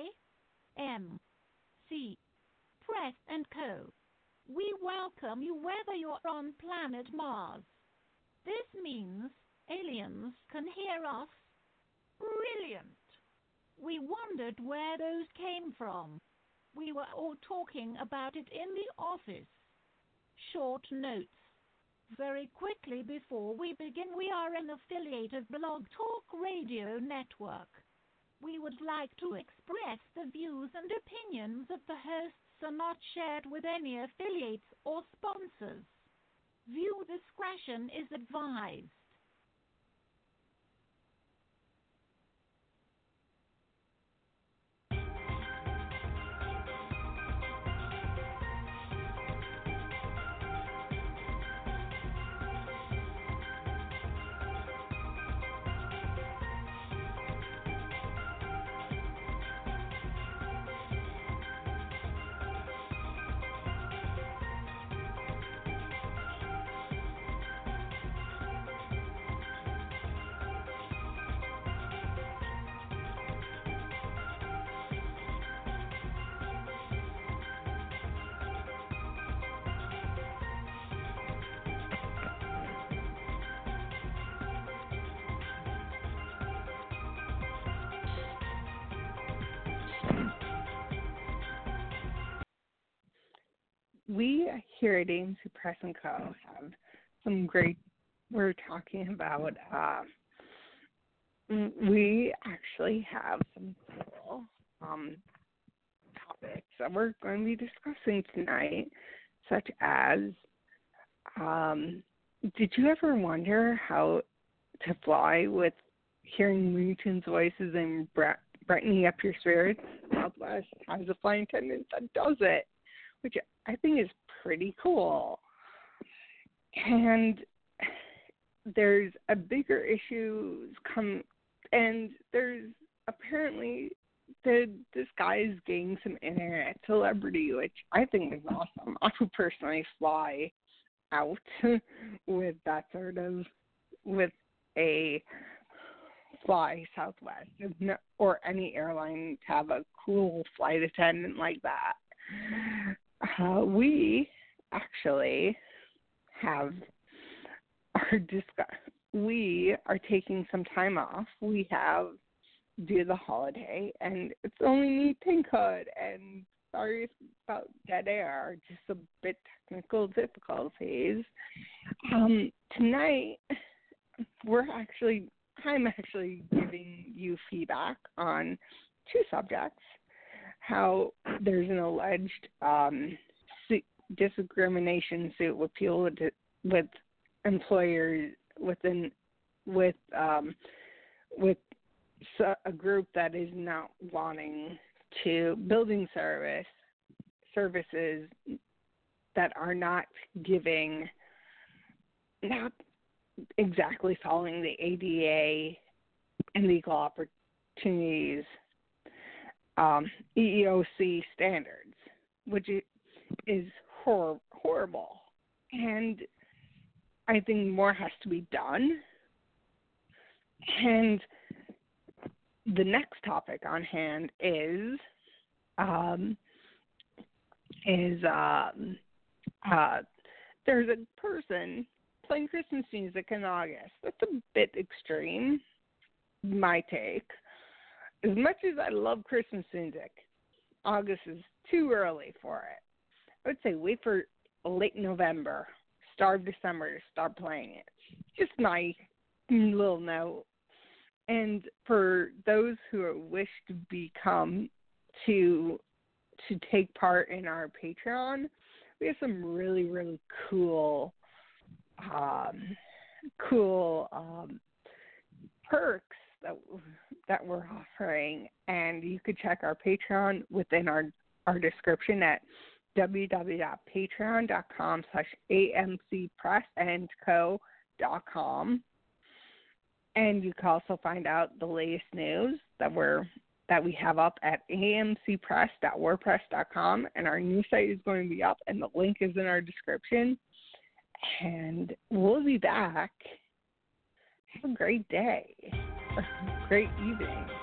AMC Press and Co. We welcome you whether you're on planet Mars. This means aliens can hear us. Brilliant! We wondered where those came from. We were all talking about it in the office. Short notes. Very quickly before we begin, we are an affiliate of Blog Talk Radio Network. We would like to express the views and opinions of the hosts are not shared with any affiliates or sponsors. View discretion is advised. We here at AMC Press and Co. have some great, we're talking about, we actually have some cool topics that we're going to be discussing tonight, such as, did you ever wonder how to fly with hearing Looney Tunes voices and brightening up your spirits? Southwest has a flight attendant that does it, which I think is pretty cool. And there's a bigger issue and there's apparently this guy is getting some internet celebrity, which I think is awesome. I would personally fly out with that sort of, with a Fly Southwest or any airline to have a cool flight attendant like that. We actually we are taking some time off. We have due to the holiday, and it's only me, Pink Hood, and sorry about dead air, just a bit technical difficulties. Tonight, I'm actually giving you feedback on two subjects. How there's an alleged discrimination suit with people with employers with a group that is not wanting to building services that are not exactly following the ADA and equal opportunities EEOC standards, which is horrible. And I think more has to be done. And the next topic on hand is there's a person playing Christmas music in August. That's a bit extreme, my take. As much as I love Christmas music, August is too early for it. I would say wait for late November, start of December to start playing it. Just my little note. And for those who wish to take part in our Patreon, we have some really, really cool perks that we're offering, and you could check our Patreon within our description at www.patreon.com/amcpressandco.com, and you can also find out the latest news that we have up at amcpress.wordpress.com, and our new site is going to be up, and the link is in our description. And we'll be back. Have a great day. Great evening.